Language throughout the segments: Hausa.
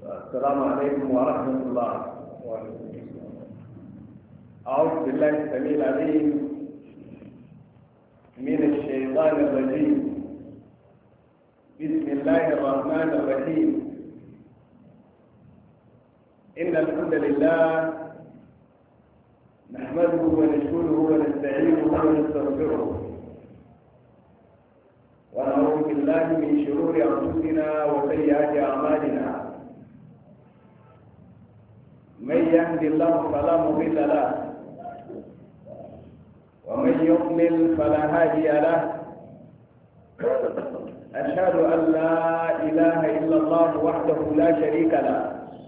السلام عليكم ورحمة الله. أعوذ بالله السميع العليم من الشيطان الرجيم. بسم الله الرحمن الرحيم. إن الحمد لله نحمده ونشكره ونستعينه ونستغفره ونعوذ بالله من شرور أنفسنا وسيئات أعمالنا. من يهد الله فلا مضل له ومن يضلل فلا هادي له. أشهد أن لا إله إلا الله وحده لا شريك له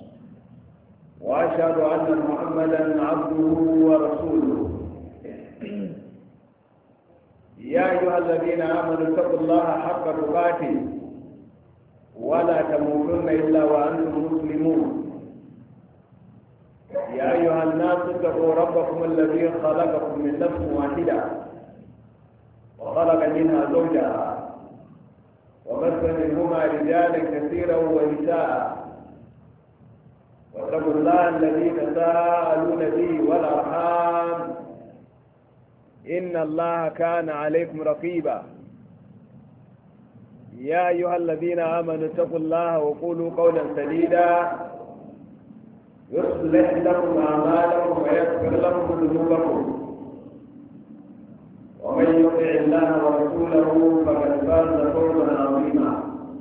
وأشهد أن محمدا عبده ورسوله. يا أيها الذين آمنوا اتقوا الله حق تقاته ولا تموتن إلا وأنتم مسلمون. يا أيها الناس اتقوا ربكم الذي خلقكم من نفس واحدة وخلق منها زوجها وبث منهما رجالا كثيرا ونساء واتقوا الله الذي تساءلون به والأرحام إن الله كان عليكم رقيبا. يا أيها الذين آمنوا اتقوا الله وقولوا قولا سديدا يصلح لكم أعمالكم ويغفر لكم ذنوبكم ومن يطع الله ورسوله فقد فاز فوزا عظيما.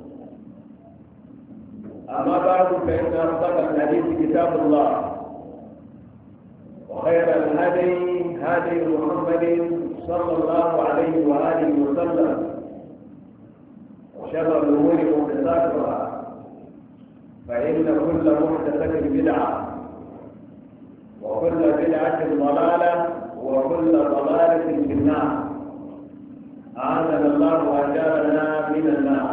أما بعد فإن أصدق الحديث كتاب الله وخير الهدي هدي محمد صلى الله عليه وآله وسلم وشر الأمور محدثاتها فإن كل محدثة بدعة وكل بدعة ضلالة وكل ضلالة في النار. أعاذنا الله وأجارنا من النار.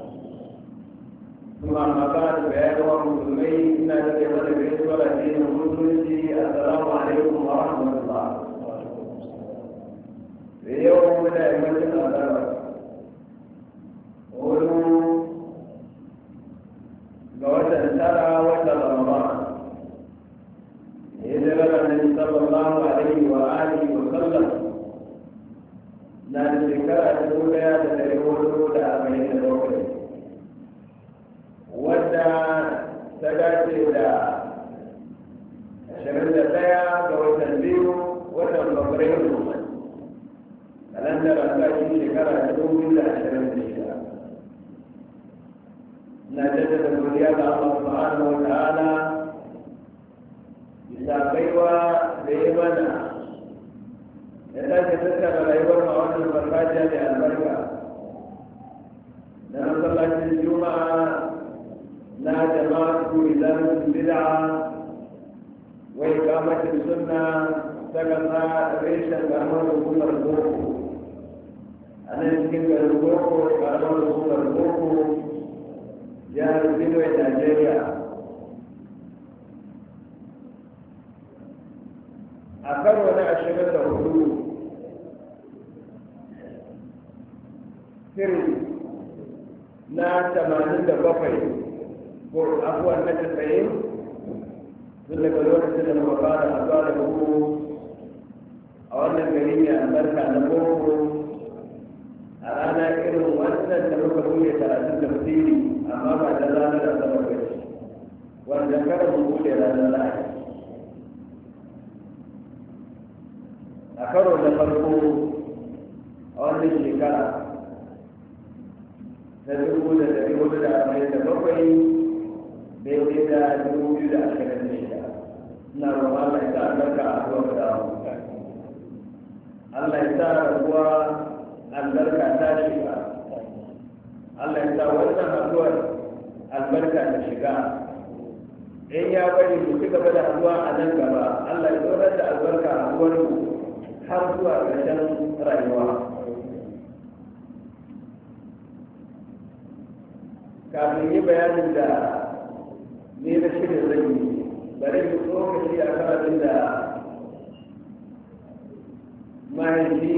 ثم أما بعد فيا أيها المسلمين إن جزيرة الإسلام دين المسلمين. السلام عليكم ورحمة الله. في يوم من أيام الأسرة قولوا ووجه ترى وجه رمضان هجرة النبي صلى الله عليه وآله وسلم نال الذكرى الأولى تتلوه أربعين دولة ودى سجاتي إلى شرد الديا وتنبيه وتنبغريه فلن نرى شكرا الأولى شرد الشهر. نجدد الوليات الله سبحانه وتعالى بساقيوة بإيمانا يتاك تسكر الأيوة المعونة الفرقاجة للبركة. نصلى الله الجمعة لا جماعة إزالة البدعة وإقامة السنة سقطا ريشا كأمر حكومة البوكو. أنا يمكن البوكو كأمر حكومة البوكو jihar Benue Nigeria. A karo na 24 siri na 87 ko abuwan na 90 sun daga lokacin da muka fara haɗuwa da ku a wannan gari mai albarka na boko a rana irin wannan da muka buɗe karatun tafsiri amma ba da ranar asabar ba ce wanda kada mu buɗe ranar lahadi. a karo na farko a wannan shekara ta 1447 daidai da 2026 ina roƙon Allah ya sa albarka a zuwa da Allah ya sa rabuwa albarka ta shiga. Allah ya sa wannan haduwar albarka ta shiga. In ya bari mu ci gaba da haduwa a nan gaba, Allah ya dorar da albarka a haduwar mu har zuwa ƙarshen rayuwa. Kafin yi bayanin da ni na shirin zan yi, bari mu tsokaci a kan abin da mahaifi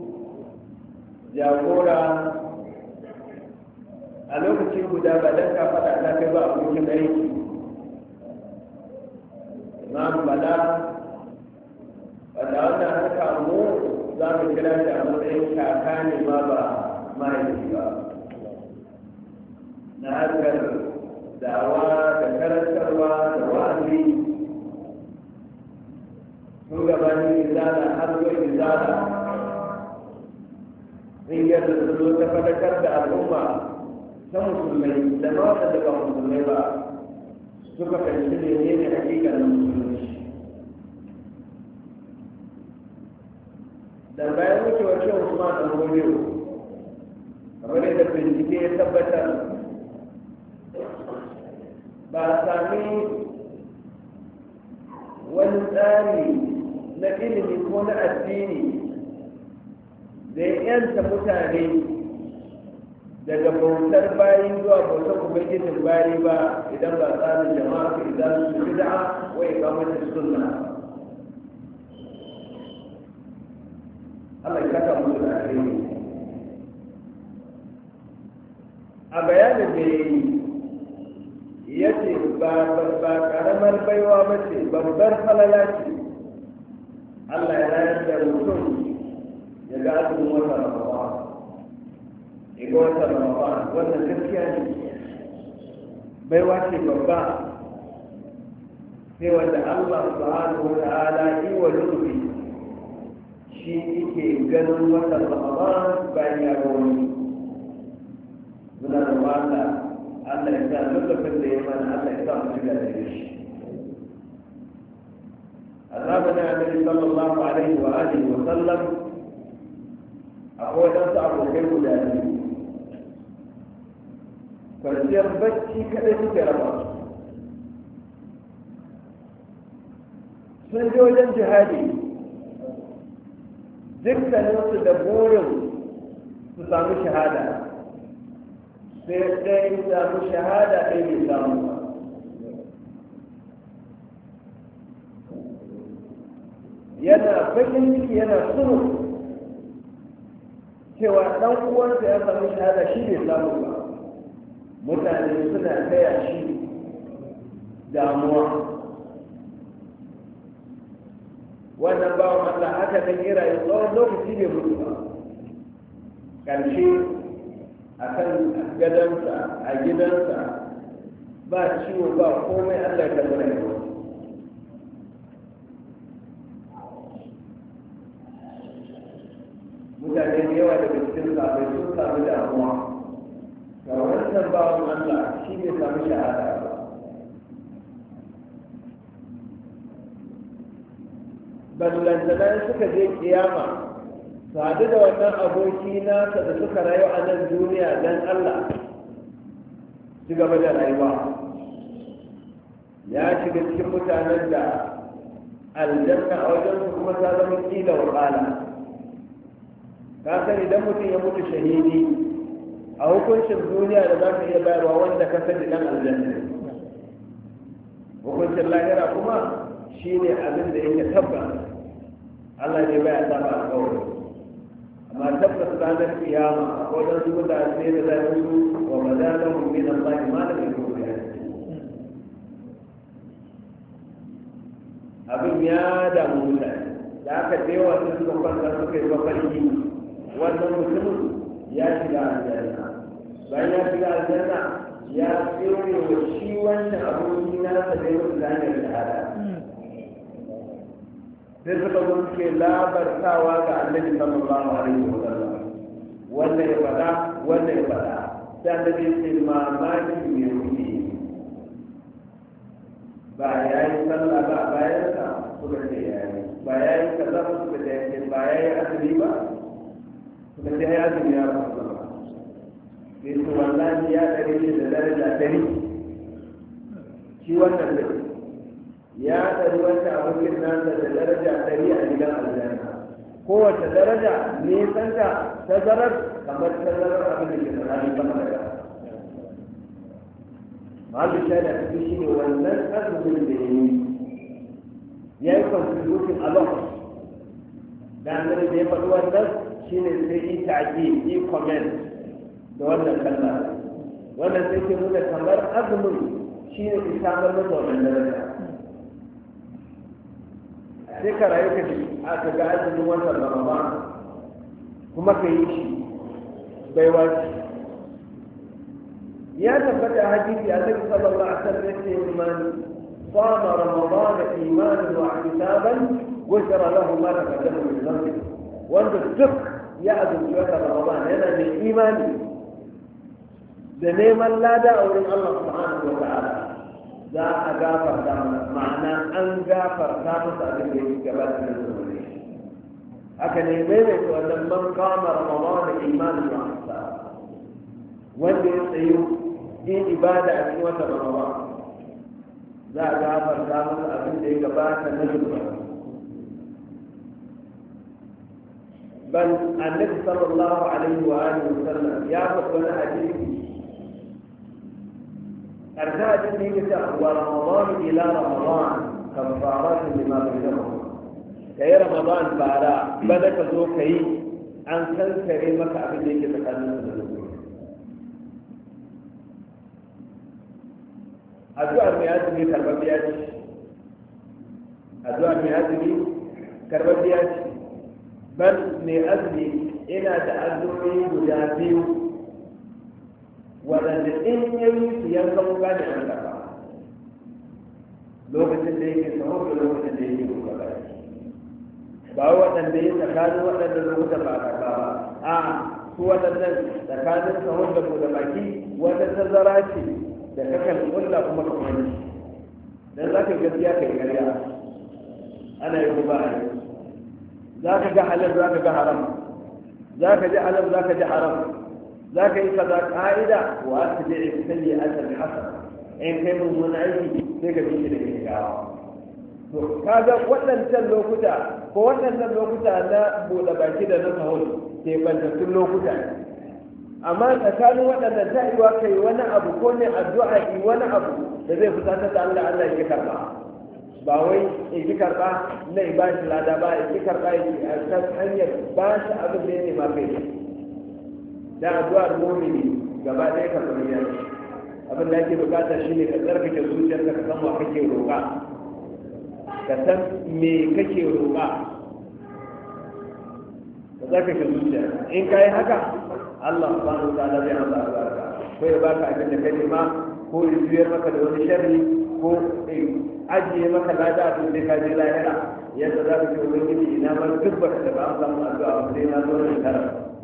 jagora a lokacin guda ba don ka faɗa ta kai ba abokin aiki na bala wanda wannan harka mu za mu kira shi a matsayin kaka ne ma ba mahaifi ba na harkar dawa da karantarwa da wa'azi sun gabanin izala har zuwa izala sun yadda su zo ta fadakar da al'umma ta musulmai da ma waɗanda ba musulmai ba suka fahimci ne ne hakikanin musulunci da bayan wucewar shi Usman dan Godiyo kamar yadda bincike ya tabbatar ba a sami wani tsari na ilimi ko na addini da ya yanta mutane daga bautar bayi zuwa bautar ubangijin bayi ba idan ba tsarin jama'a ku idan su bid'a wa iqamatus sunna. Allah ya kaka musu da alheri. A bayanin da ya ce ba karamar baiwa ba ce babbar falala ce Allah ya rayar da mutum ya ga azumin wata Ramadan ya ga wata Ramadan wannan gaskiya ne baiwa ce babba sai wanda Allah subhanahu wa ta'ala yi wa lutufi shi yake ganin wata Ramadan bayan ya ga wani muna da Allah ya sa lutufin da ya mana Allah ya sa mu shiga da shi azabana annabi sallallahu alaihi wa alihi wa sallam akwai wasu abokai guda biyu kwanciyar bacci kadai suke raba sun je wajen jihadi dukkaninsu da burin su samu shahada sai ɗaya ya samu shahada ɗaya bai samu ba yana bakin ciki yana sunu cewa ɗan uwansa ya samu shahada shi bai samu ba mutane suna taya shi damuwa wannan bawan Allah haka nan ya rayu tsawon lokaci bai mutu ba ƙarshe a kan gadonsa a gidansa ba ciwo ba komai Allah ya karɓi rayuwa mutane da yawa daga cikin sabai sun samu damuwa ga wannan bawan Allah shi bai samu shahada ba ballantana suka je kiyama sadu da wannan aboki nasa da suka rayu a nan duniya don Allah ci gaba da rayuwa ya shiga cikin mutanen da aljanna a wajen su kuma ta zama kila wa kala ka sani idan mutum ya mutu shahidi a hukuncin duniya da za ka iya bayarwa wanda ka sani dan aljanna hukuncin lahira kuma shine abin da yake tabbata Allah ne baya saba alƙawari amma tabbas ranar kiyama akwai wasu mutane da za su wa madalahum min Allah ma lam yakun abin ya damu mutane da aka tsewa sun suka kwanta suka yi mafarki wannan mutumin ya shiga aljanna bayan ya shiga aljanna ya tsere wa shi wannan aboki nasa da yau da hanyar shahada sai suka zo suke labartawa ga annabi sallallahu alaihi wa sallam wanda ya faɗa sai annabi ya ce mamaki mai wuce ba ya yi sallah ba bayan sa suka ce ya yi ba ya yi kaza ba suka ce ba ya yi azumi ba suka ce ya azumi ya rasu ba sai su wallahi ya ɗare shi da daraja ɗari shi wannan da ya ɗari wata abokin nasa da daraja ɗari a gidan aljanna kowace daraja nisanta tazarar kamar tazarar abin da ke tsakanin sama da ƙasa malu shaida ta shi ne wannan azumin da ya yi contribution a lot da annabi da ya faɗi wannan shi ne sai yi ta'aki yi comment da wannan kalla wannan sai ke nuna kamar azumin shi ne ke samar masa wannan daraja sai ka rayu ka aka ga azumin watan ramadan kuma ka yi shi baiwa ce ya tabbata hadisi annabi sallallahu alaihi wasallam yace man sama ramadan imanan wa ihtisaban ghufira lahu ma taqaddama min dhanbi wanda duk ya azumci watan ramadan yana da imani da neman lada a wurin Allah subhanahu wa ta'ala za a gafarta ma'ana an gafarta masa abin da yake gabatar da zuwa haka ne maimaita wannan man kama ramadan da imanin ma'asa wanda ya tsayu yin ibada a cikin wata ramadan za a gafarta masa abin da ya gabata na zuwa bal annabi sallallahu alaihi wa alihi wa sallam ya faɗi wani hadisi أرتاد النية ورمضان إلى رمضان كفارات لما بينهما كي رمضان بعد بدك زوكي أن كان كريمك أبديك تكلم أدعى المئاتي كرببيات أدعى المئاتي كرببيات بل لأجل إلى تأذني مجازيه waɗanda in yayi su yanka muka ne an kafa lokacin da yake sahur da lokacin da yake kuka ba ba waɗanda ya tsakanin waɗanda lokuta ba a karɓa ba a su waɗannan tsakanin sahur da buɗe baki wata tazara ce da kakan kulla kuma ka wani dan za ka gaskiya kai karya ana yi kuma a yi za ka ga halal za ka ga haram za ka ji halal za ka ji haram ذاك إذا قاعدة وأتبع السيئة الحسنة إن كانوا من عيدي ذاك بيجي لك kaga waɗancan lokuta ko waɗannan lokuta na buɗe baki da na sahur ke bantattun lokuta amma tsakanin waɗannan ta yi kai wani abu ko ne addu'a yi wani abu da zai fusata da Allah Allah ya karɓa ba wai in ki karɓa na ba shi lada ba in ki karɓa a kan hanyar ba shi abin da ya nema kai da addu'ar mu'mini gaba ɗaya ka zama ya abin da ake bukata shine ka tsarkake zuciyarka ka san wa kake roƙa ka san me kake roƙa ka tsarkake zuciya in ka yi haka Allah subhanahu wa ta'ala zai amsa albarka ko ya baka abin da kai nema ko ya juyar maka da wani sharri ko ajiye maka lada a tun da ka je lahira yadda za ka ce ubangiji ina ma duk baka da ba an samu addu'a ba sai na zo da tara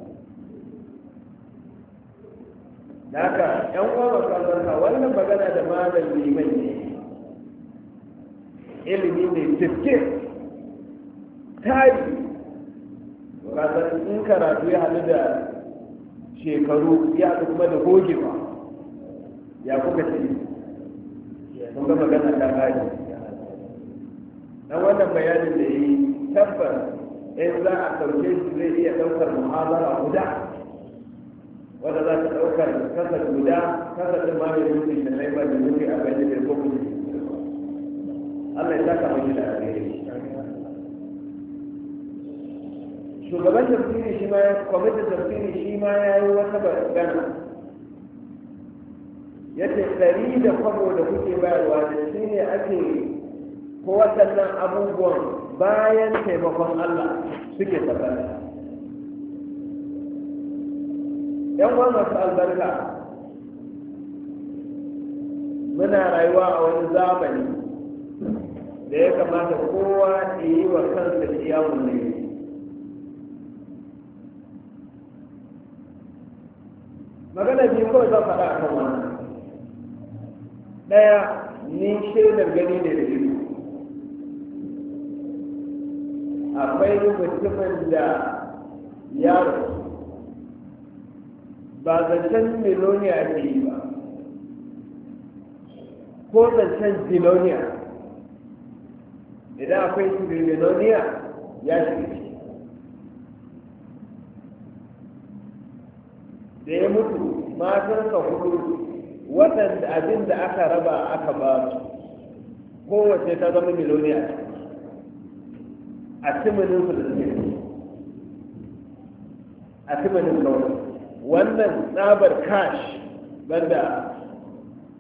da haka yan uwa masu albarka wannan magana da malam liman ne ilimi ne tifke tari kasar in karatu ya haɗu da shekaru ya haɗu kuma da gogewa ya kuka ce kun ga magana ta kaji dan wannan bayanin da yi tabbas in za a ɗauke shi zai iya ɗaukar muhabara guda wanda za ta ɗaukar kasar guda kasar ɗin ma mai mutu da naiba da mutu a bayan da ko kuma Allah ya saka mai da alheri shugaban tafsiri shi ma kwamitin tafsiri shi ma ya yi wata magana ya ce ɗari da kwabo da kuke bayarwa da shi ne ake ko waɗannan abubuwan bayan taimakon Allah suke tabbata yan uwa masu albarka muna rayuwa a wani zamani da ya kamata kowa ya yi wa kansa kiyamun ne magana biyu kawai zan faɗa a kan wannan ɗaya ni shaidar gani ne da ido akwai mutumin da yaro ba zancen miloniya ake yi ba ko zancen ziloniya idan akwai miloniya ya shiga da ya mutu matansa hudu waɗanda abin da aka raba aka ba su kowace ta zama miloniya a timinin su da suke a timinin kawai wannan tsabar cash banda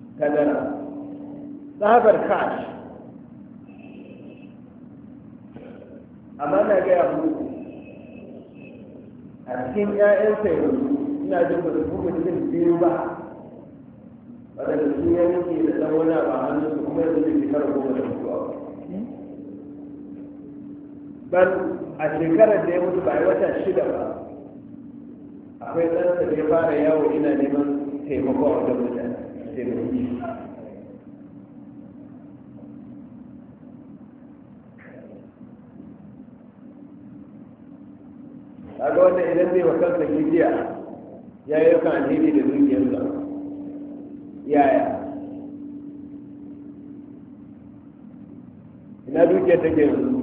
kadara tsabar cash amma na gaya muku a cikin 'ya'yansa yanzu ina jin ba su kuma cikin biyu ba waɗanda su ya nuke da ɗan wani abu a hannunsu kuma yanzu da shekara 10 da mutuwa ban a shekarar da ya mutu ba a yi wata 6 ba akwai ɗansa da ya fara yawo ina neman taimako a wajen mutane taimaki kaga wannan idan zai wa kansa gidiya ya yi kan alheri da dukiyarsa yaya ina dukiyar take yanzu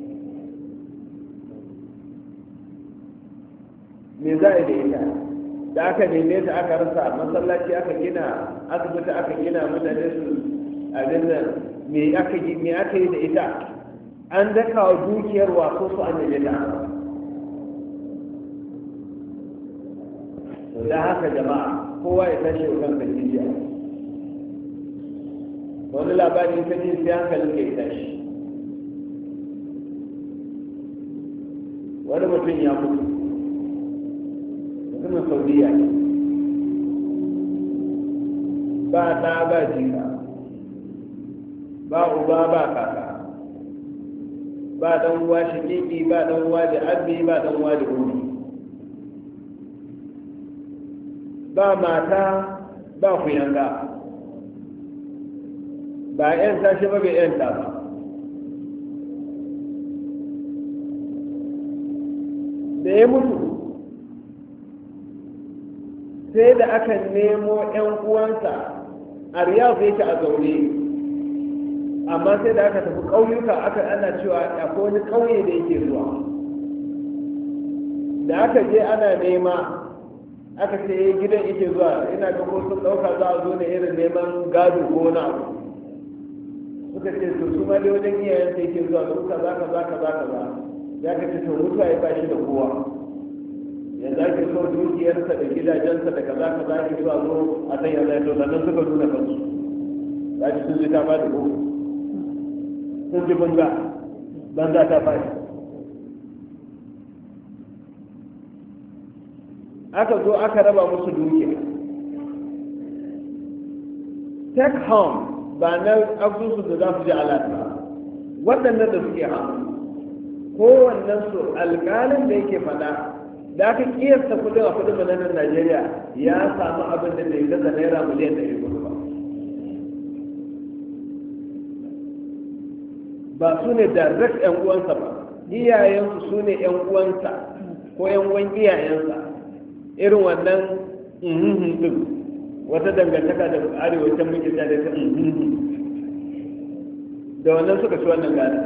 me za a yi da ita da aka neme ta aka rasa masallaci aka gina asibiti aka gina mutane su abin nan me aka yi da ita an daka wa dukiyar wasu su an neme ta da haka jama'a kowa ya tashi wa kanka jijiya wani labari ta ji sai hankalin ka ya tashi wani mutum ya mutu mutumin saudiya ne ba ɗa ba jika ba uba ba kaka ba ɗan uwa shakiki ba ɗan uwa da abbi ba ɗan uwa da umi ba mata ba kuyanga ba yan tashi ba bai yan ba da ya mutu sai da aka nemo 'yan uwansa a riyadh yake a zaune amma sai da aka tafi ƙauyuka aka ana cewa akwai wani ƙauye da yake zuwa da aka je ana nema aka ce gidan yake zuwa ina ga ko sun ɗauka za a zo ne irin neman gado ko wani abu suka ce to su ma dai wajen iyayensa yake zuwa su kaza ya ka ce to mutuwa ya ba shi da kowa yanzu ake so dukiyarsa da gidajensa da kaza ake so a zo a san yanzu ya to sannan suka nuna kansu za ki sun ji ta ba da ko sun ji banza ta fashi aka zo aka raba musu dukiya take home ba na asusu da za su ji alaƙa waɗannan da suke hannu kowannen su alƙalin da yake faɗa da aka kiyasta kudin a kudin mananan Najeriya ya samu abin da bai gaza naira miliyan 400 ba su ne direct yan uwansa ba iyayensu su ne yan uwansa ko yan uwan iyayensa irin wannan din wata dangantaka da arewacin muke da ta da wannan suka ci wannan gada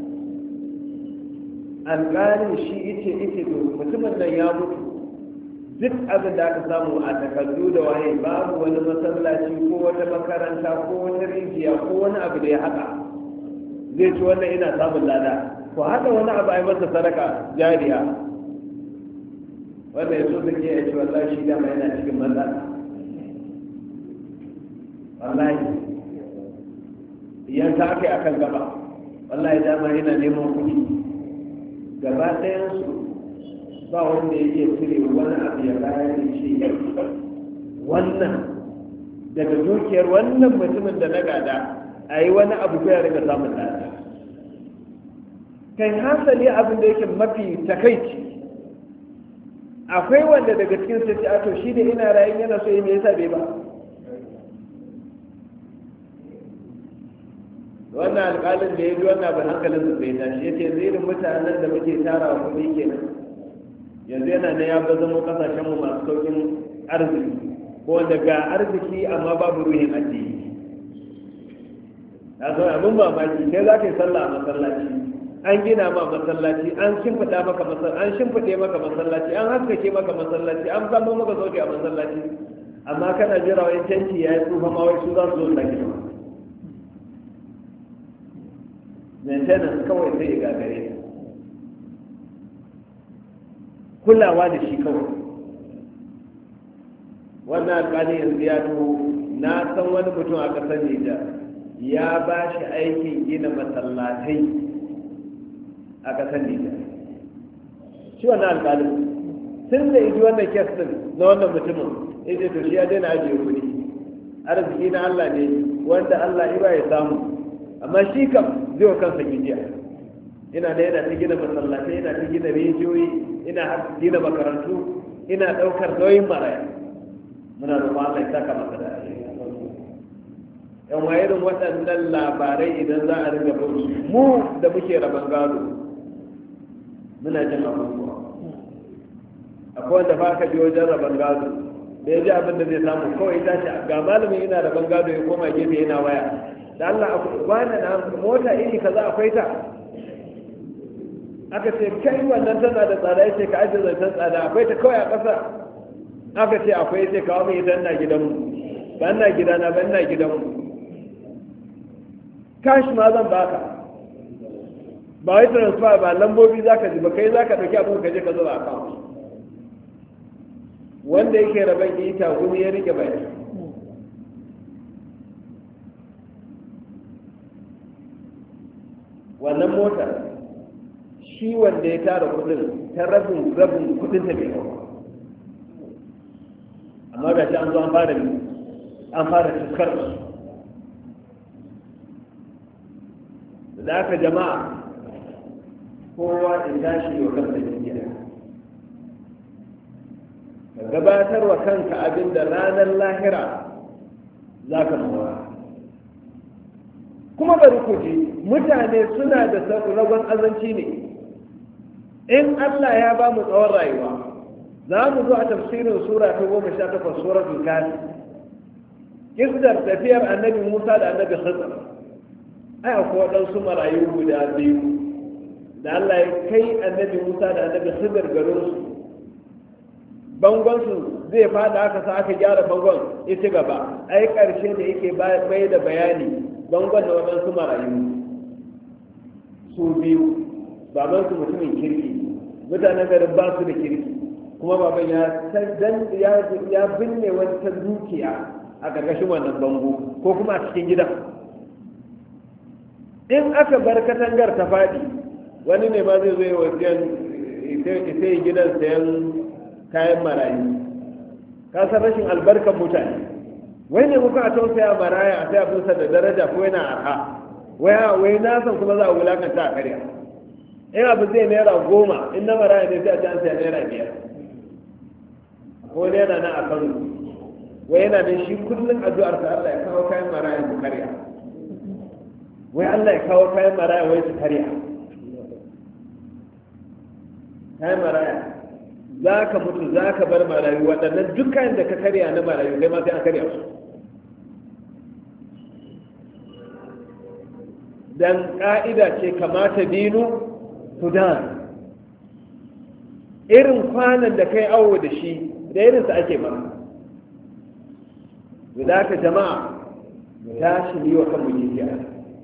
alƙalin shi ita to mutumin nan ya mutu duk abin da aka samu a takardu da waye babu wani masallaci ko wata makaranta ko wata rijiya ko wani abu da ya haka zai ci wannan ina samun lada ko haka wani abu a yi masa sadaka jariya wanda ya so da ke ya ce wallahi shi dama yana cikin matsala wallahi yanka aka yi akan gaba wallahi dama yana neman kuɗi gaba ɗayansu ba wanda ya iya cire wani abu ya bayar da shi wannan daga dukiyar wannan mutumin da na gada a yi wani abu ya riga samun lada kai hasali abin da yake mafi takaici akwai wanda daga cikin sai ce ato shi da ina rayin yana so yi me yasa bai ba wannan alƙalin da ya ji wannan abin hankalin su bai tashi ya ce zirin mutanen da muke tara wa kuɗi kenan yanzu yana na ya bazamo kasashen mu masu saukin arziki ko wanda ga arziki amma babu ruhin addini ya zo abin mamaki kai za ka yi sallah a masallaci an gina ma masallaci an shimfiɗa maka masallaci an shimfiɗe maka masallaci an haskake maka masallaci an zama maka sauki a masallaci amma kana jira wani canci ya yi tsufa ma wai su za su zo sake ba maintenance kawai sai ya gagare kulawa da shi kawai wannan alƙali yanzu ya tuho na san wani mutum a ƙasar Nijar ya ba shi aikin gina masallatai a ƙasar Nijar. Shi wannan alƙalin tun da iji wannan kes ɗin na wannan mutumin ya ce to shi ya daina ajiye kuɗi, arziki na Allah ne wanda Allah ya ba ya samu, amma shi kam zai wa kansa gijiya. Ina da yana ta gina masallatai, ina ta gina rijiyoyi, ina gina makarantu, ina ɗaukar nauyin maraya. Muna roƙon Allah ya saka masa da yan wayarin waɗannan labarai idan za a riga bin mu da muke raban gado muna jin abubuwa. Akwai wanda fa ka biyo wajen raban gado da ya ji abin da zai samu kawai tashi ga malamin yana raban gado ya koma gefe yana waya da Allah wani na mota iri kaza akwai ta, aka ce kai wannan tana da tsada, ya ce ka ajiye zancen tsada akwai ta kawai a ƙasa, aka ce akwai, sai kawo mai idan na gidanmu, ba na gidana ba na gidanmu, kashi ma zan baka, ba wai transfer ba lambobi za ka ji ba, kai za ka ɗauki abin ka je ka zuba account. Wanda yake raban ita gumi ya rike bai. Wannan motar shi wanda ya tara kudin ta rabin kudin ta bai kawo, amma ga shi an zo an fara tuskar da aka jama'a kowa in tashi wa kansa jiya ka gabatar wa kanka abin da ranar lahira za ka mawa. Kuma bari ku ji mutane suna da ragon azanci ne. In Allah ya ba mu tsawon rayuwa za mu zo a tafsirin sura ta 18 suratul kafi, kisdar tafiyar annabi Musa da annabi Khidir. Ai akwai waɗansu marayu guda biyu da Allah ya kai annabi Musa da annabi Khidir garin su, bangon su zai fada aka sa aka gyara bangon ya ci gaba. Ai ƙarshe da yake bai da bayani bangon da waɗansu marayu su biyu, baban su mutumin kirki, mutanen garin ba su da kirki, kuma baban ya binne wata dukiya a ƙarƙashin wannan bango ko kuma a cikin gidan. In aka bar katangar ta faɗi, wani ne ma zai zo yi wajen sai gidan sayan kayan marayu. Ka san rashin albarkar mutane, wai ne muka a tausaya maraya a sai abinsa da daraja ko yana arha, wai na san kuma za a wulakanta a karya. In abu zai naira 10, in na maraya ne sai a can sai naira 5, ko ne yana nan a Kano, wai yana da shi kullum addu'ar sa Allah ya kawo kayan maraya mu karya, wai Allah ya kawo kayan maraya wai su karya. Kayan maraya za ka mutu, za ka bar marayu, waɗannan duk kayan da ka karya na marayu kai ma sai an karya su. Dan ƙa'ida ce kamata dinu sudan, irin kwanan da kai awo da shi da irinsa ake mara. Da ka jama'a ta shi yi wa kanmu jijiya.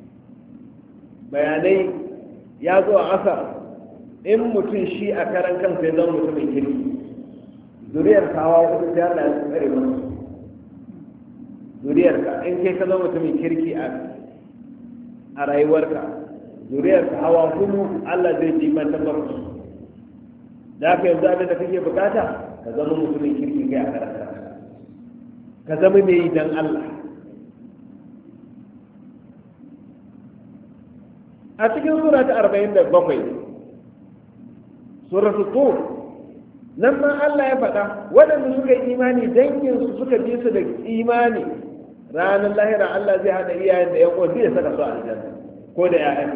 Bayanai ya zo a asar, in mutum shi a karan kansa ya zama mutumin kirki, zuriyar kawo wasu ta yada ya tsare masu. Zuriyarka in kai ka zama mutumin kirki a rayuwarka, zuriyarka hawa kuma Allah zai ji man tabbatar. Da haka yanzu abin da kake bukata ka zama mutumin kirki kai a karan kanka, ka zama mai dan Allah. A cikin sura ta 47 suratul tur, nan ma Allah ya faɗa waɗanda suka yi imani danginsu suka bi su da imani, ranar lahira Allah zai haɗa iyayen da ƴan uwan zai saka su a aljanna ko da ƴaƴan.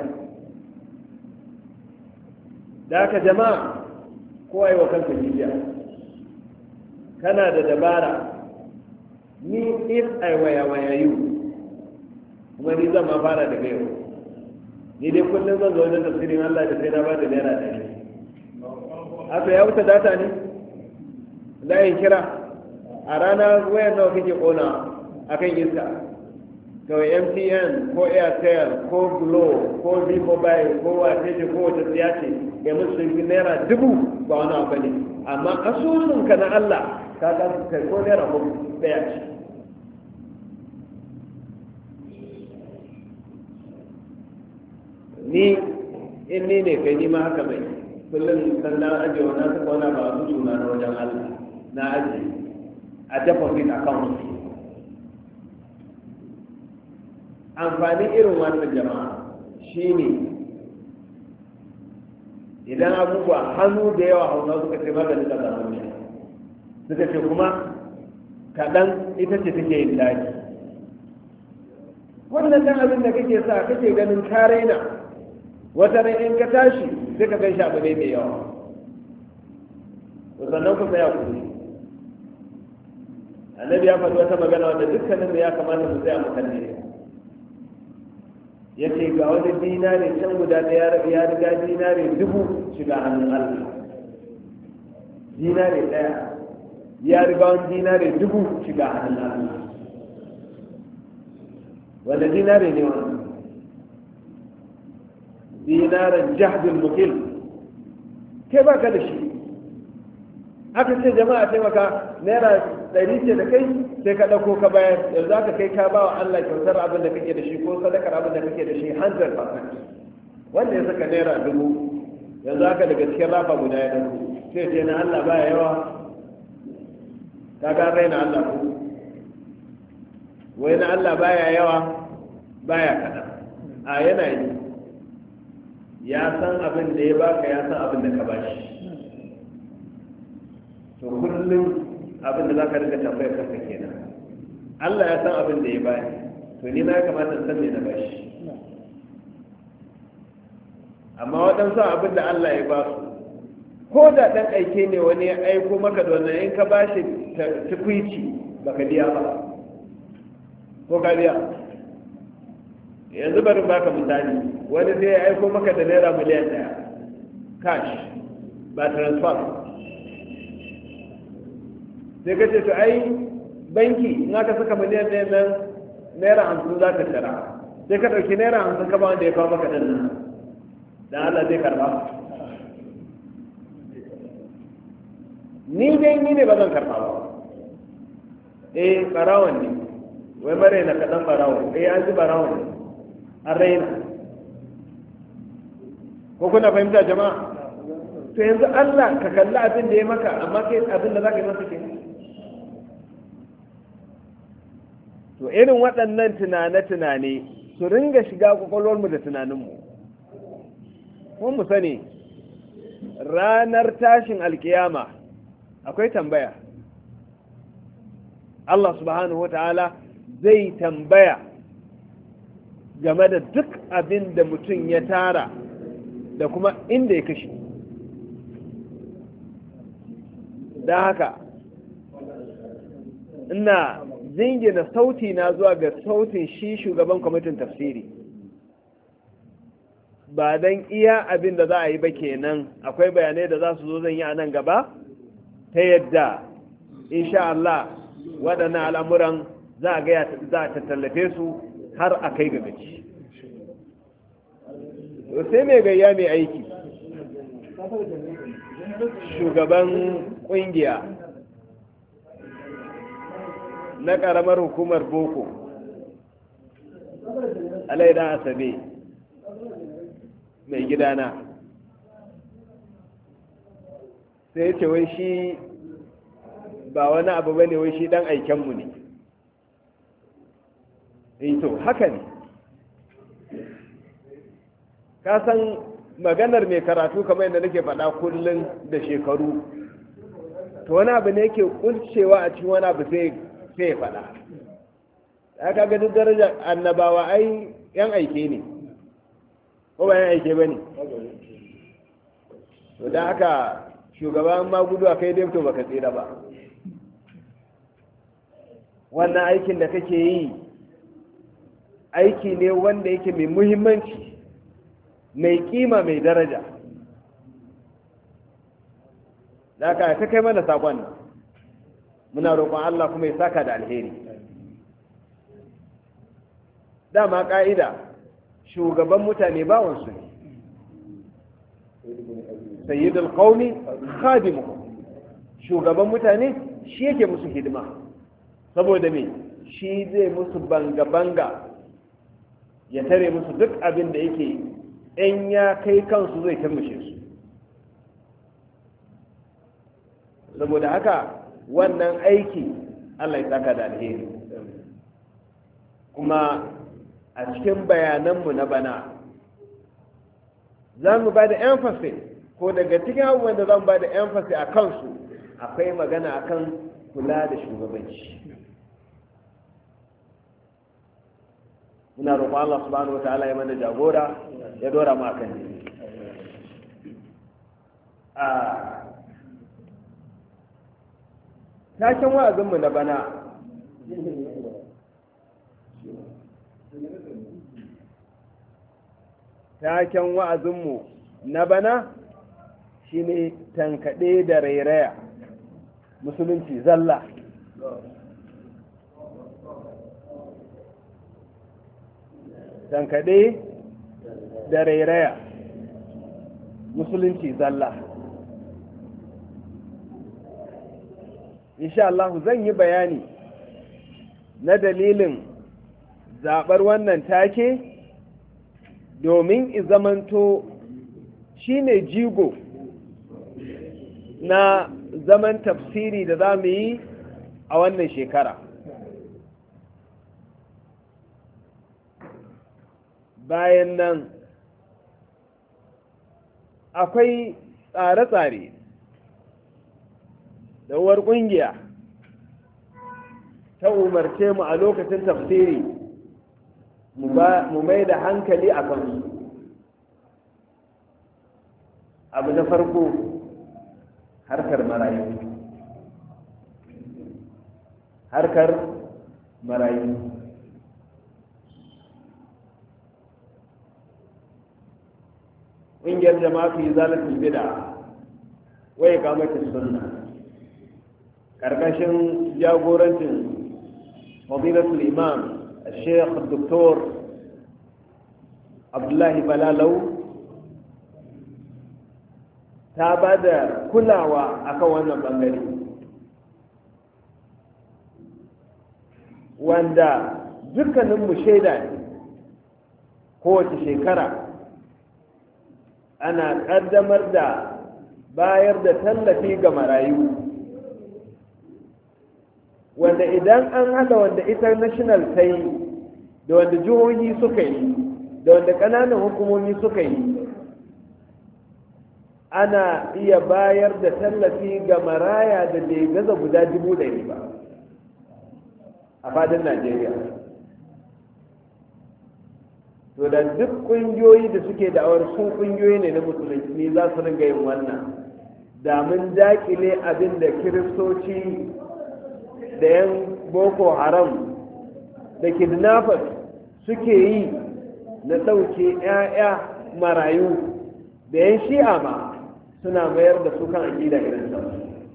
Da haka jama'a kowa yi wa kanka jijiya. Kana da dabara, ni if I waya you, kuma ni zan ma fara daga yau. Ni dai kullum zan zo wajen tafsirin Allah da sai na ba da naira 100. Haka ya wuce data ne? Za a yi kira a rana wayar nawa kake kona a kan iska? Kawai MTN ko Airtel ko Glo ko B-Mobile ko wace ce ko wace tsiya ce ga musu naira 1000 ba wani abu ne. Amma asusunka na Allah ka ga kai ko naira 1 ce. Ni in ni ne kai ni ma haka mai kullum sannan ajiye wani suka wani ba su suna na wajen Allah na ajiye a deposit account. Amfanin irin wannan jama'a shine idan abubuwa hannu da yawa hausa suka ce maganin da zamu ne suka ce kuma kaɗan ita ce take yin daji. wannan dan abin da kake sa kake ganin ka raina wata ran in ka tashi sai ka gaishe abu ne mai yawa to sannan ku tsaya ku annabi ya faɗi wata magana wanda dukkanin da ya kamata mu tsaya mu kalle ya ce ga wani dinari can guda ɗaya ya riga dinari 1000 shiga hannun Allah. Dinari ɗaya ya riga wani dinari 1000 shiga hannun Allah. wanda dinari ne wani dinarin jahdin mukil kai ba ka da shi aka ce jama'a taimaka naira 100 ce da kai sai ka ɗauko ka bayar yanzu aka kai ka ba wa Allah kyautar abin da kake da shi ko sadakar abin da kake da shi 100%. wanda ya saka naira 1000 yanzu aka daga cikin rafa guda ya ɗauko sai ce na Allah baya yawa ka ga raina Allah ko wai na Allah baya yawa baya kaɗan a yanayi ya san abin da ya baka ya san abin da ka bashi to kullum abin da za ka rika tambayar kanka kenan Allah ya san abin da ya bani to ni na kamata san me na bashi amma waɗansu abin da Allah ya ba su ko da ɗan aike ne wani ya aiko maka da wannan in ka bashi tukwici baka biya ba ko ka biya yanzu bari baka misali wani zai ya aiko maka da naira miliyan 1 cash ba transfer sai ka ce to ai banki in aka saka miliyan 1 nan naira 50 za ka tara sai ka ɗauki naira 50 ka ba wanda ya kawo maka ɗan nan dan Allah zai karba ni dai ni ne ba zan karba ba barawan ne wai mare na kaɗan barawan an ji barawan ne an raina ko kuna fahimta jama'a to yanzu Allah ka kalli abin da ya maka amma kai abin da za ka yi masa ke to irin waɗannan tunane-tunane su ringa shiga kwakwalwarmu da tunaninmu kuma mu sani ranar tashin alkiyama akwai tambaya Allah subhanahu wa ta'ala zai tambaya game da duk abin da mutum ya tara da kuma inda ya kashe da haka ina jingina sauti na zuwa ga sautin shi shugaban kwamitin tafsiri ba don iya abin da za a yi ba kenan akwai bayanai da za su zo zan yi a nan gaba ta yadda insha Allah waɗannan al'amuran za a tattallafe su har a kai ga gaci sai mai gayya mai aiki shugaban ƙungiya na ƙaramar hukumar boko alaidan asabe mai gidana sai ce wai shi ba wani abu bane wai shi dan aikenmu ne to haka ne ka san maganar mai karatu kamar yadda nake faɗa kullum da shekaru to wani abu ne yake kuncewa a cikin wani abu sai ya faɗa aka ga duk darajar annabawa ai yan aike ne ko ba yan aike ba ne to da haka shugaban magudu a kai dai to baka tsira ba wannan aikin da kake yi aiki ne wanda yake mai muhimmanci mai kima mai daraja da aka ta kai mana sakon nan muna roƙon Allah kuma ya saka da alheri dama ƙa'ida shugaban mutane bawansu ne sayyidul qaumi khadimuhum shugaban mutane shi yake musu hidima saboda me shi zai musu banga-banga ya tare musu duk abin da yake in ya kai kansu zai turmushe su. Saboda haka wannan aiki Allah ya saka da alheri. Kuma a cikin bayananmu na bana za mu ba da emphasis, ko daga cikin abubuwan da za mu ba da emphasis a kansu akwai magana akan kula da shugabanci. Muna roƙon Allah subhanahu wataala ya mana jagora, ya dora mu akan ne. Taken wa'azinmu na bana shine tankaɗe da rairaya musulunci zalla. Tankaɗe da rairaya musulunci zalla. Insha Allah zan yi bayani na dalilin zaɓar wannan take domin izamanto shine jigo na zaman tafsiri da za mu yi a wannan shekara. Bayan nan akwai tsare-tsare da uwar ƙungiya ta umarce mu a lokacin tafsiri mu mai da hankali a kansu. Abu na farko, harkar marayu. ƙungiyar jama'a fi zalatul bid'a wa iqamatus sunna ƙarƙashin jagorancin fadilatul imam Sheikh Dr. Abdullahi Balalau ta ba da kulawa akan wannan bangare, wanda dukkaninmu shaida ne. Kowace shekara ana ƙaddamar da bayar da tallafi ga marayu, wanda idan an haɗa wanda international ta yi da wanda jihohi suka yi da wanda ƙananan hukumomi suka yi, ana iya bayar da tallafi ga maraya da bai gaza guda 100,000 ba a fadin Najeriya. To da duk ƙungiyoyi da suke da'awar sun ƙungiyoyi ne na musulunci za su ringa yin wannan, da mun dakile abin da kiristoci da 'yan boko haram da kidnappers suke yi na ɗauke 'ya'ya marayu, da 'yan shi'a ma suna mayar da su kan aƙida irin sa.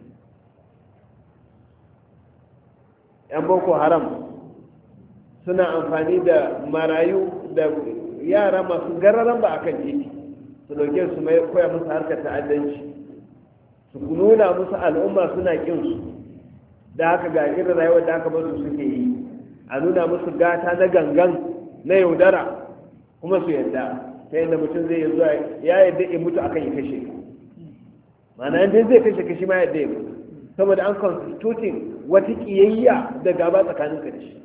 'yan boko haram suna amfani da marayu da yara masu gararan ba a kan titi, su dauke su mai koya musu harkar ta'addanci, su nuna musu al'umma suna kin su, da haka ga irin rayuwar da aka basu suke yi, a nuna musu gata na gangan na yaudara kuma su yadda, ta yadda mutum zai zuwa ya yadda ya mutu akan ya kashe, ma'ana yadda zai kashe kashi ma yadda ya mutu, saboda an constituting wata kiyayya da gaba tsakanin ka da shi.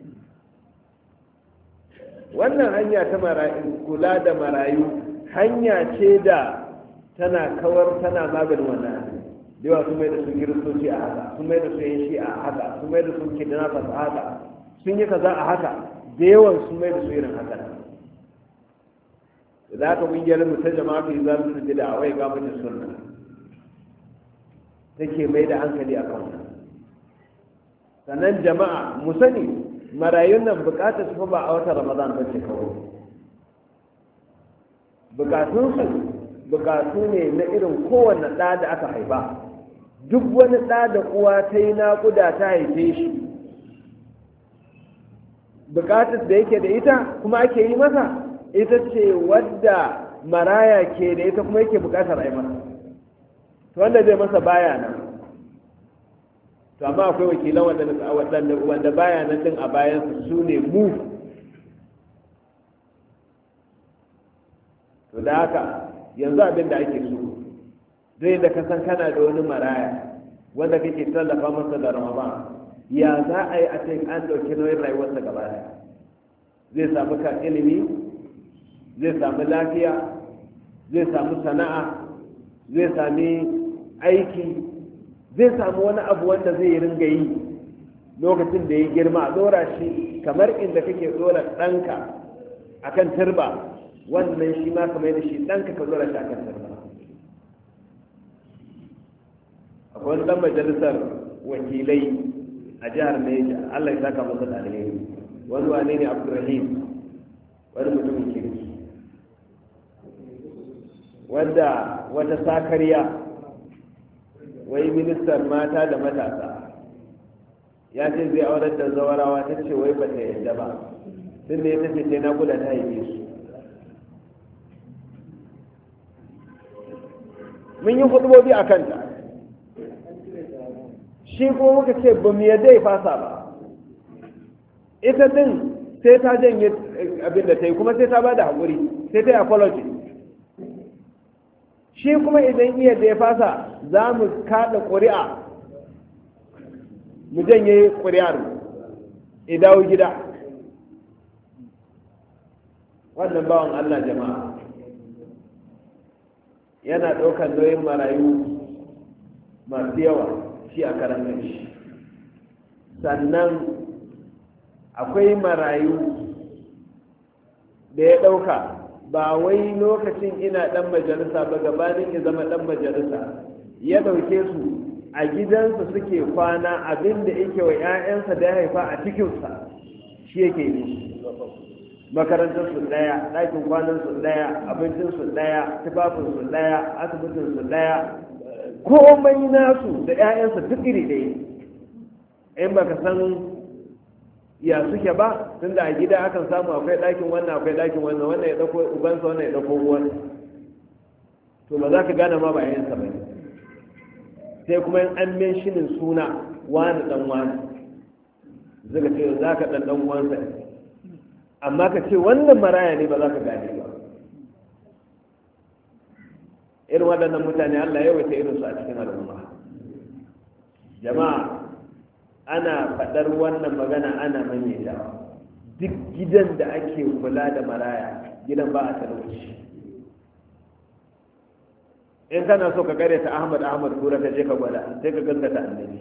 Wannan hanya ta kula da marayu hanya ce da tana kawar, tana maganin wannan. Da yawa sun mai da su kiristoci a haka, sun mai da su yan shi a haka, sun mai da su kidnappers a haka, sun yi kaza a haka, da yawan sun mai da su irin haka. Da haka kungiyar mu ta jama'a fi zalu su da awai ga mutum sunna take mai da hankali a kan. Sannan jama'a mu sani marayun nan bukatar su ba a watan Ramadan ba ce kawai, bukatunsu bukatu ne na irin kowanne ɗa da aka haifa. Duk wani ɗa da uwa ta yi naƙuda ta haife shi, bukatar da yake da ita kuma ake yi masa ita ce wadda maraya ke da ita kuma yake bukatar a yi masa, to wanda zai masa baya nan. To amma akwai wakilan wanda baya nan din a bayansu su ne mu. to da haka yanzu abin da ake so zai da ka san kana da wani maraya wanda kake tallafa masa da ramadan ya za a yi a cikin an ɗauki nauyin rayuwarsa gaba daya zai samu ka ilimi zai samu lafiya zai samu sana'a zai sami aiki zai samu wani abu wanda zai ringa yi lokacin da ya girma a dora shi kamar inda kake dora ɗanka akan turba wannan shi ma kamar da shi ɗanka ka dora shi akan turba. akwai wani ɗan majalisar wakilai a jihar Neja Allah ya saka masa da alheri wani wane ne Abdulrahim wani mutumin kirki wanda wata sakariya wai ministan mata da matasa ya ce zai aurar da zawarawa ta ce wai ba ta yadda ba tun da ya tafi sai na kula ta haife su mun yi hudubobi a kanta shi kuma muka ce ba mu yadda ya fasa ba ita din sai ta janye abin da ta yi kuma sai ta ba da haƙuri sai ta yi apology shi kuma idan iya da ya fasa za mu kaɗa ƙuri'a mu janye ƙuri'ar mu dawo gida wannan bawan Allah jama'a yana ɗaukar nauyin marayu masu yawa shi a karan shi sannan akwai marayu da ya ɗauka ba wai lokacin ina ɗan majalisa ba gabanin ya zama ɗan majalisa ya ɗauke su a gidansa suke kwana abinda yake wa 'ya'yansa da ya haifa a cikinsa shi yake yi makarantarsu ɗaya ɗakin kwanansu ɗaya abincinsu ɗaya tufafinsu ɗaya asibitinsu ɗaya komai nasu da 'ya'yansa duk iri ɗaya in baka san ya suke ba tunda a gida akan samu akwai ɗakin wannan akwai ɗakin wannan wannan ya ɗauko ubansa wannan ya ɗauko uwansa to ba za ka gane ma ba yayansa ba ne sai kuma yin an menshinin suna wani ɗan wani zaka ce za ka ɗan ɗan uwansa amma ka ce wannan maraya ne ba za ka gane ba irin waɗannan mutane Allah ya yawaita irinsu a cikin al'umma jama'a ana faɗar wannan magana ana manyata duk gidan da ake kula da maraya gidan ba a talauci in kana so ka gare ta ahmad kura ka je ka gwada sai ka gaskata annabi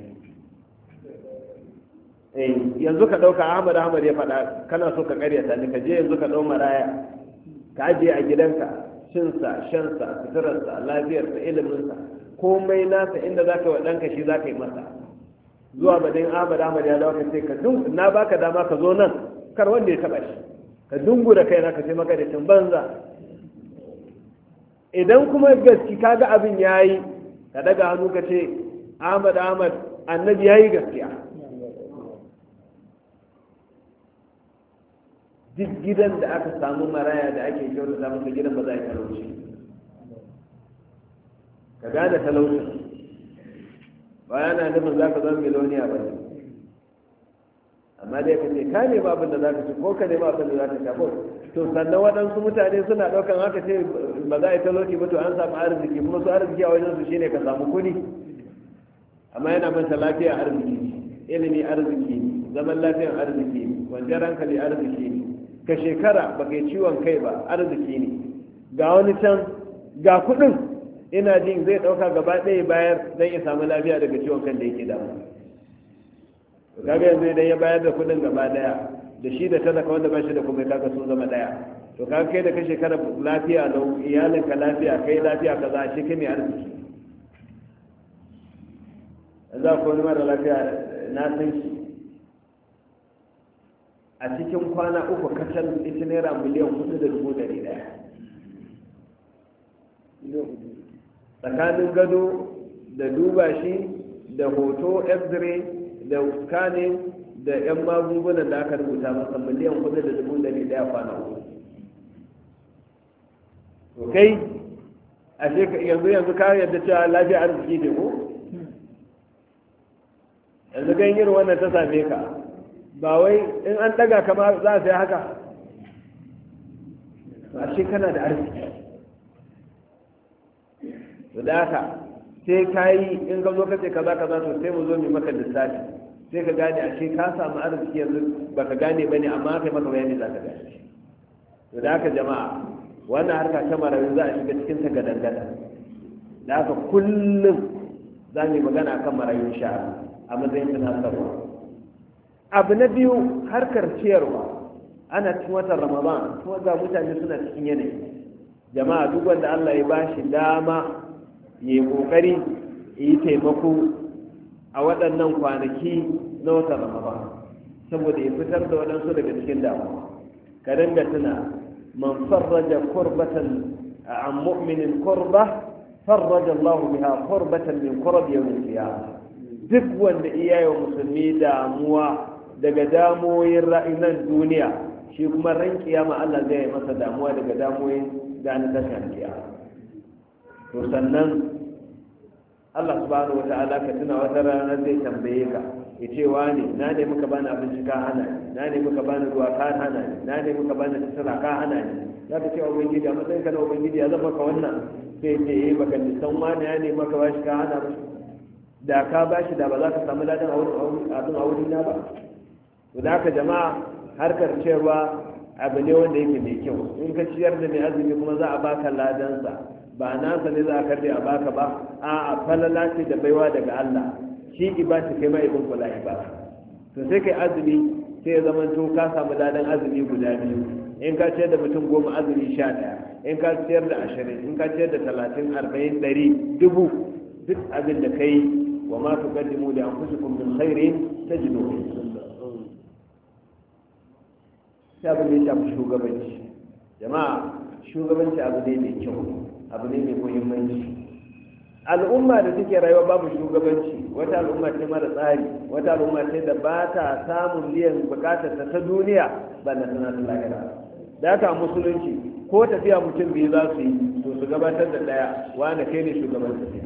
yanzu ka ɗauka ahmad ya faɗa kana so ka gare ta ne ka je yanzu ka ɗau maraya ka ajiye a gidanka cinsa shansa suturarsa lafiyarsa iliminsa komai nasa inda za ka yi wa ɗanka shi za ka yi masa zuwa badin ahmad ya dawo ka ce ka na baka dama ka zo nan kar wanda ya taba shi ka dungu da kai na ka ce maka da cin banza idan kuma gaski kaga abin yayi ka daga hannu ka ce ahmad annabi yayi gaskiya duk gidan da aka samu maraya da ake kyautata masa gidan ba za a yi talauci ka gane talaucin ba yana nufin za ka zama miloniya ba ne amma dai ka ce ka nema abin da za ka ci ko ka nema abin da za ka sha ko to sannan waɗansu mutane suna ɗaukan haka ce ba za a yi talauci ba to an samu arziki kuma su arziki a wajen su shine ka samu kuɗi amma yana manta lafiya arziki ilimi arziki zaman lafiyan arziki kwanciyar hankali arziki ne ka shekara ba kai ciwon kai ba arziki ne ga wani can ga kuɗin ina jin zai ɗauka gaba ɗaya bayar don ya samu lafiya daga ciwon kan da yake damu kaga yanzu idan ya bayar da kuɗin gaba ɗaya da shi da talaka wanda ba shi da kuma kaga sun zama ɗaya to kaga kai da ka shekara lafiya lau iyalinka lafiya kai lafiya kaza a shi kai mai arziki za ku wani mara lafiya na san shi a cikin kwana uku kacal ita naira miliyan 4,100 tsakanin gado da duba shi da hoto x-ray da scanning da 'yan magungunan da aka rubuta masa miliyan 4,100 kwana uku to kai a yanzu ka yadda cewa lafiya arziki ne ko yanzu gan irin wannan ta same ka ba wai in an daga kama za a sai haka ba shi kana da arziki da haka sai ka yi in ka zo ka ce kaza kaza to sai mu zo mu maka lissafi sai ka gane a ce ka samu arziki yanzu baka gane bane amma kai maka bayani za ka gane to da haka jama'a wannan harka ta marayu za a shiga cikin ta gadangada da haka kullum za mu yi magana akan marayun sha a matsayin tunatarwa. Abu na biyu harkar ciyarwa ana cikin watan ramadan kuma ga mutane suna cikin yanayi jama'a duk wanda Allah ya bashi dama ya yi kokari ya yi taimako a waɗannan kwanaki na watan ramadan saboda ya fitar da waɗansu daga cikin damuwa ka dinga tuna man farraja kurbatan an mu'minin kurba farraja Allah biha kurbatan min kurab yawmin qiyamah duk wanda iyaye musulmi damuwa daga damoyin ra'inan duniya shi kuma ran kiyama Allah zai yi masa damuwa daga damoyin da an tashin kiyama to sannan Allah subhanahu wata'ala ka tuna wata rana zai tambaye ka ya ce wani na ne muka bani abinci ka hana ni na ne muka bani ruwa ka hana ni na ne muka bani sutura ka hana ni za ka ce wa ubangiji a matsayin ka na ubangiji ya zama ka wannan sai ce baka nisan wani ya ne maka bashi ka hana shi da ka bashi da ba za ka samu ladan abin a wurina ba to da haka jama'a harkar cewa abu ne wanda yake mai kyau in ka ciyar da mai azumi kuma za a baka ladansa ba nasa ne za a karbe a baka ba a falala ce da baiwa daga Allah shi ibati kai mai ibn kula ibada to sai kai azumi sai ya zama to ka samu ladan azumi guda biyu in ka ciyar da mutum 10 azumi 11 in ka ciyar da 20 in ka ciyar da 30 40 100 dubu duk abin da kai wa ma tuqaddimu li anfusikum min khairin tajiduhu sai abin da ya shafi shugabanci jama'a shugabanci abu ne mai kyau abu ne mai muhimmanci al'umma da take rayuwa babu shugabanci wata al'umma ce mara tsari wata al'umma ce da ba ta samun biyan bukatar ta duniya ba na sana ta lahira da haka musulunci ko tafiya mutum biyu za su yi to su gabatar da daya wanda kai ne shugaban tafiya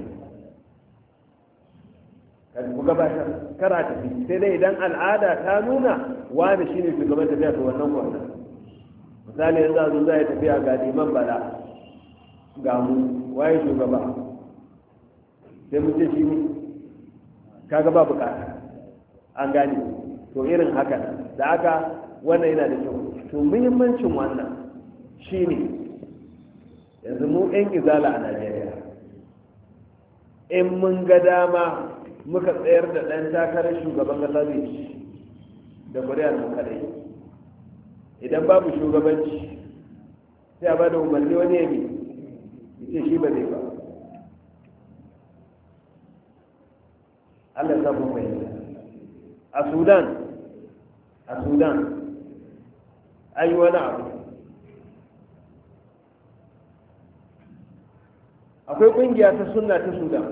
ku gabatar kara tafi sai dai idan al'ada ta nuna wani shine shugaban tafiya to wannan kwanan misali yanzu a zo za a yi tafiya ga liman bala ga mu waye shugaba sai mu ce shi ne kaga ba bukata an gane to irin haka da haka wannan yana da kyau to muhimmancin wannan shine yanzu mu yan izala a Najeriya in mun ga dama muka tsayar da ɗan takarar shugaban ƙasa zai ci da ƙuri'ar mu kadai idan babu shugabanci sai a ba da umarni wani ya bi ce shi ba zai ba Allah ya samu fahimta a sudan an yi wani abu akwai ƙungiya ta sunna ta sudan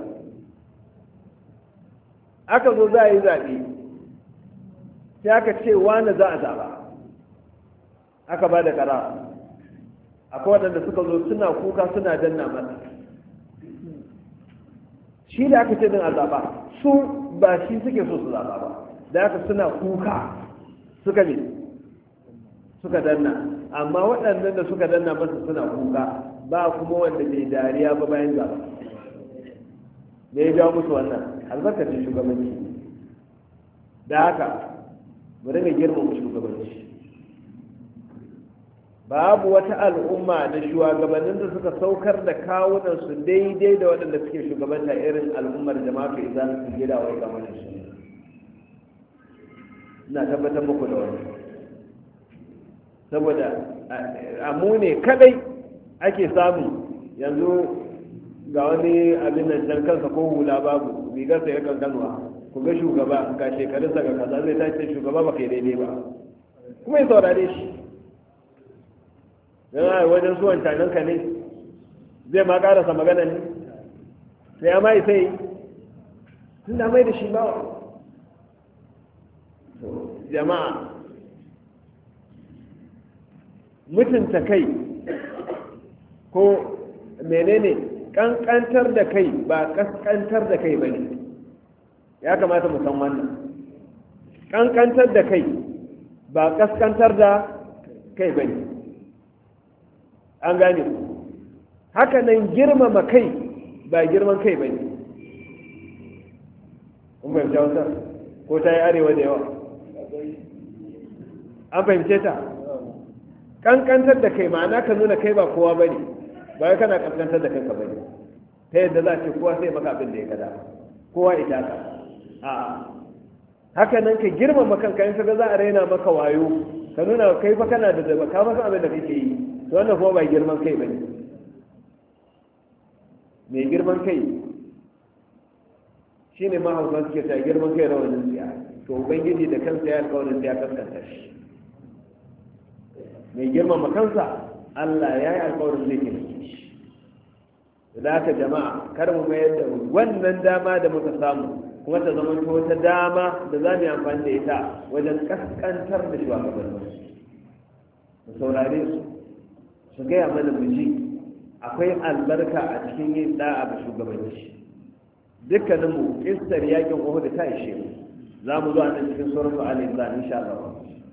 aka zo za a yi zaɓe sai aka ce wani za a zaɓa aka ba da ƙara akwai waɗanda suka zo suna kuka suna danna masa shi da aka ce din a zaɓa su ba shi suke so su zaɓa ba da aka suna kuka suka ne suka danna amma waɗannan da suka danna masa suna kuka ba kuma wanda bai dariya ba bayan zaɓa me ya jawo musu wannan albarkacin shugabanci da haka mu dinga girmama shugabanci babu wata al'umma da shugabannin da suka saukar da kawunansu daidai da waɗanda suke shugabanta irin al'ummar jama'a idan su gida wa kamar shi ina tabbatar muku da wani saboda amu ne kadai ake samu yanzu ga wani abin nan can kansa ko hula babu rigarsa ya kankanwa ku ga shugaba ga shekarunsa ga kaza zai tace shugaba ba kai daidai ba kuma ya saurare shi don a wajen suwan cananka ne zai ma karasa magana ne sai ya mai sai tun da mai da shi bawa jama'a mutunta kai ko menene kankantar da kai ba kaskantar da kai ba ne ya kamata mu san wannan kankantar da kai ba kaskantar da kai ba ne an gane haka nan girmama kai ba girman kai ba ne. kun fahimci wata ko ta yi arewa da yawa an fahimce ta kankantar da kai ma'ana ka nuna kai ba kowa ba ne ba ya kana kankantar da kanka ba ne ta yadda za a ce kowa sai maka abin da ya gada kowa ita ka a haka nan ka girmama kanka in kaga za a raina maka wayo ka nuna kai fa kana da daba ka masa abin da kake yi to wannan kuma ba girman kai ba ne. mai girman kai shine ma hausa suke ta girman kai rawanin tsiya to ubangiji da kansa ya alƙawarin ya kaskanta shi. mai girmama kansa Allah ya yi alƙawarin zai taimake shi. da haka jama'a kar mu mayar da wannan dama da muka samu kuma ta zama wata dama da za mu yi amfani da ita wajen kaskantar da shugabannin mu saurare su gaya mana mu ji akwai albarka a cikin yin da'a ga shugabanci. Dukkaninmu kistar yakin Uhud ta ishe mu za mu zo a nan cikin suratul al-Imran insha Allah.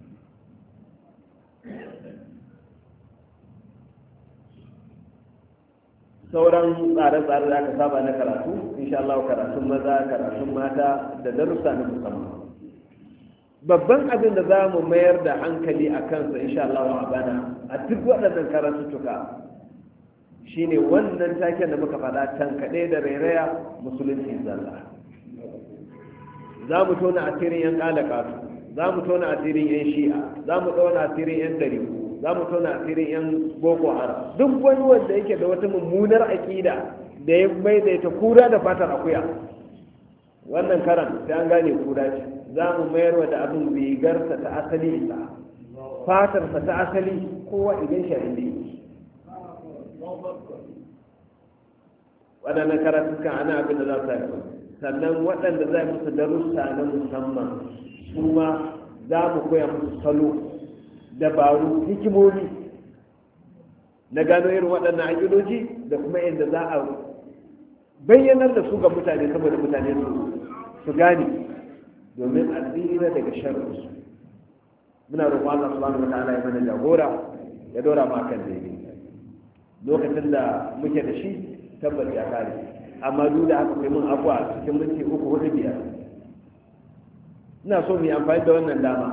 sauran tsare-tsare da aka saba na karatu insha Allah, karatun maza karatun mata da darussa na musamman. Babban abin da za mu mayar da hankali a kansa insha Allah a bana a duk waɗannan karatuttuka shine wannan taken da muka faɗa tankaɗe da rairaya musulunci zalla. Za mu tona asirin yan ƙalaƙatu, za mu tona asirin yan shi'a, za mu tona asirin yan dariku, za mu tona asirin yan boko haram. Duk wani wanda yake da wata mummunar aƙida da ya mai da ita kura da fatar akuya, wannan karan sai an gane kura ce. Za mu mayar wa da abin rigarsa ta asali isa, fatarsa ta asali kowa idan shi inda yake. waɗannan karatuka ana abin da za su haifa, sannan waɗanda za musu darussa na musamman su ma za mu koya musu salo, dabaru, hikimomi na gano irin waɗannan aƙidoji da kuma yadda za a bayyanar da su ga mutane saboda mutane su gane domin a tsira daga sharrinsu. Muna roƙon Allah subhanahu wa ta'ala ya mana jagora ya dora mu akan daidai. Lokacin da muke da shi tabbas ya kare, amma duk da haka kai mun abuwa cikin minti 3-4-5. Ina so mu yi amfani da wannan dama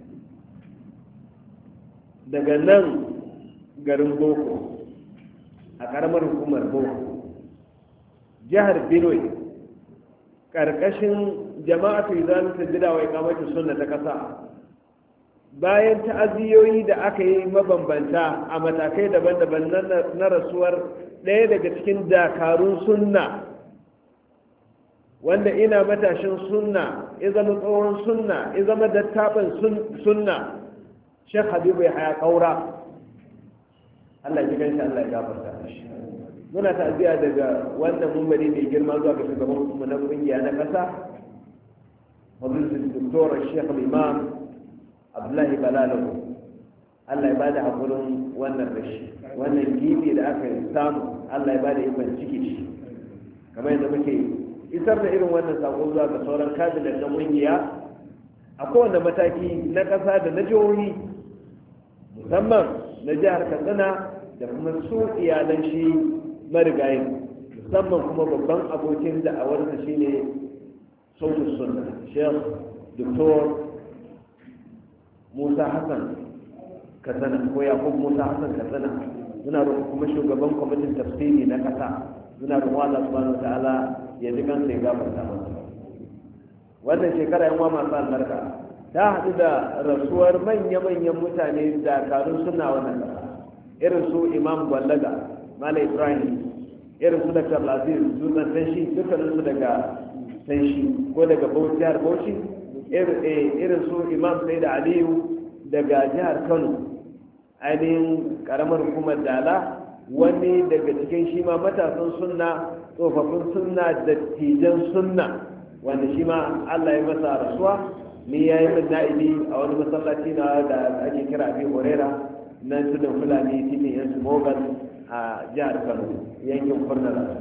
daga nan garin Boko a ƙaramar hukumar Boko, jihar Benue, ƙarƙashin jama'atu izalatul bid'a wa iqamatus sunna ta ƙasa. Bayan ta'aziyoyi da aka yi mabambanta a matakai daban-daban na rasuwar ɗaya daga cikin dakarun sunna wanda ina matashin sunna ya zama tsohon sunna ya zama dattaban sunna, Sheikh Habibu ya haya ƙaura, Allah ya ganshi, Allah ya gafarta shi. Muna ta'aziya daga wannan mumbari mai girma zuwa ga shugaban mu na kungiya na ƙasa, Fadilul Doktor Sheikh Imam Abdullahi Balalahu. Allah ya bada hakurin wannan rashi, wannan gibi da aka samu, Allah ya bada ikon ciki shi. Kamar yadda muke isar da irin wannan sako zuwa ga sauran kabinet na kungiya a kowane mataki na ƙasa da na jihohi, musamman na jihar Katsina da kuma su iyalan shi marigayin, musamman kuma babban abokin da'awarsa shine sautin sunna Sheikh Dr. Musa Hassan Katsina ko Yakub Musa Hassan Katsina. Muna roƙon kuma shugaban kwamitin tafsiri na ƙasa, muna roƙon Allah subhanahu wa ta'ala ya ji kansa ya gafarta masa. Wannan shekara yan uwa masu albarka ta haɗu da rasuwar manya-manyan mutane dakarun suna wannan ƙasa, irin su Imam Gwallaga, Malam Ibrahim, irin su Dr. Laziz Dutsen Tanshi, dukkaninsu daga Tanshi ko daga jihar Bauchi, irin su Imam Said Aliyu daga jihar Kano, ainihin karamar hukumar Dala, wani daga cikin shi ma matasan sunna, tsofaffin sunna, dattijan sunna, wanda shi ma Allah ya masa rasuwa. Ni ya yi min na'ibi a wani masallaci na da ake kira Abi Horera nan tudun Fulani cikin yan Smogal a jihar Kano, yankin Kurna.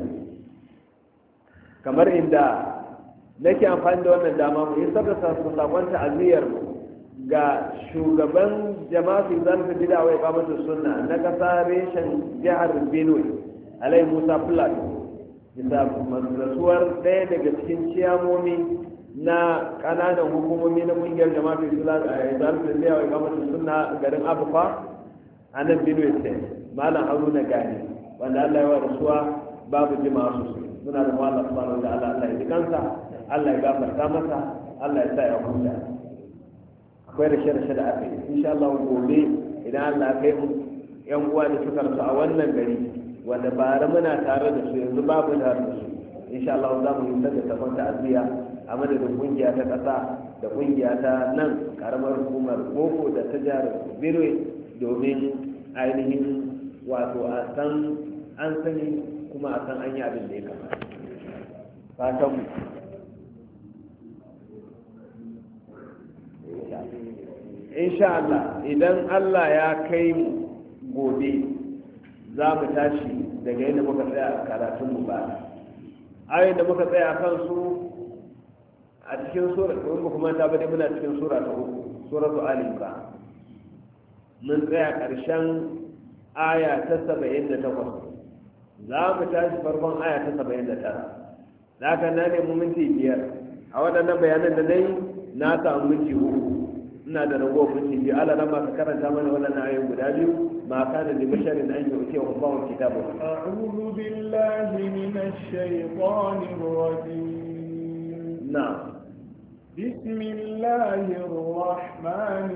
Kamar inda nake amfani da wannan dama mu yi sabbata sakon ta'aziyar ga shugaban jama'atu zalika bid'a wa iqamatu sunna na kasa reshen jihar Benue, Alai Musa Fulani, bisa rasuwar ɗaya daga cikin ciyamomi na ƙananan hukumomi na ƙungiyar jama'a fi zalifin da yawon kamata suna garin abufa a nan benue state malam haruna gani wanda allah ya wa rasuwa babu jima'a sosai suna da mawala subhanahu wa ta'ala allah ya ji kansa allah ya gafarta masa allah ya sa ya huta akwai rashe-rashe da aka yi insha allah gobe idan allah kai mu yan uwa da suka rasu a wannan gari wanda bara muna tare da su yanzu babu tare da su insha allah za mu yi da tafan ta'aziyya a madadin kungiya ta ƙasa da kungiya ta nan karamar hukumar boko da ta jihar benue domin ainihin wato a san an sani kuma a san an yi abin da ya kamata fatan mu insha Allah idan Allah ya kai mu gobe za mu tashi daga yadda muka tsaya a karatunmu ba ayoyin da muka tsaya kan su a cikin sura in ba kuma ta bane muna cikin sura ta uku suratu ali imran mun tsaya karshen aya ta 78 za mu tashi farkon aya ta 79 da haka na nemi minti 5 a waɗannan bayanan da na yi na samu minti 3 ina da ragowar minti 2 ala nan ka karanta mana waɗannan ayoyin guda biyu ma kana da basharin an yi wuce wa bawon kitabu a'udhu billahi minash shaitanir rajim na'am بسم الله الرحمن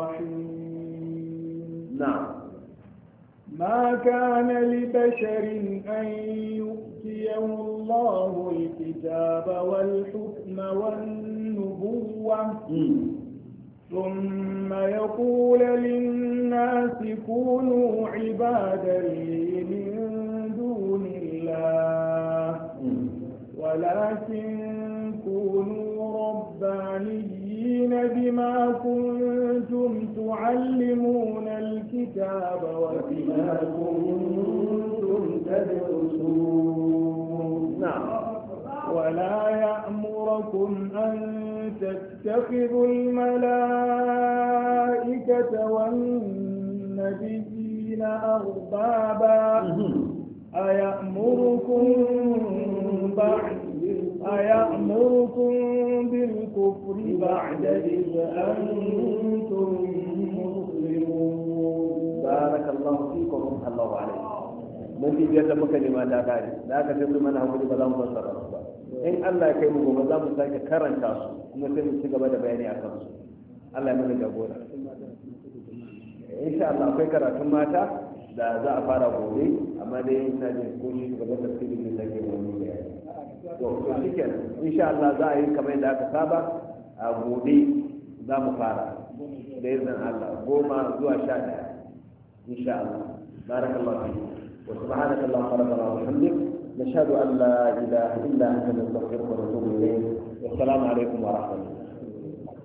الرحيم نعم ما كان لبشر أن يؤتيه الله الكتاب والحكم والنبوة ثم يقول للناس كونوا عبادا لي من دون الله ولكن كونوا ربانيين بما كنتم تعلمون الكتاب وبما كنتم تدرسون ولا يأمركم أن تتخذوا الملائكة والنبيين أربابا أيأمركم بالكفر بعد إذ أنتم مسلمون بارك الله فيكم ورحمة الله عليكم mun fi biyar da muka nema ta kare da aka tafi mana hakuri ba za mu fassara su ba in Allah ya kai mu gobe za mu sake karanta su kuma sai mu ci gaba da bayani a kan su Allah ya mana jagora insha Allah akwai karatun mata da za a fara gobe amma dai ina jin ko shi gaba da sirri da ke wani bayani to shikenan insha Allah za a yi kamar yadda aka saba a gobe za mu fara da izinin Allah 10 zuwa 11 insha Allah barakallahu fiik وسبحانك اللهم ربنا وبحمدك نشهد ان لا اله الا انت نستغفرك ونتوب اليك والسلام عليكم ورحمه الله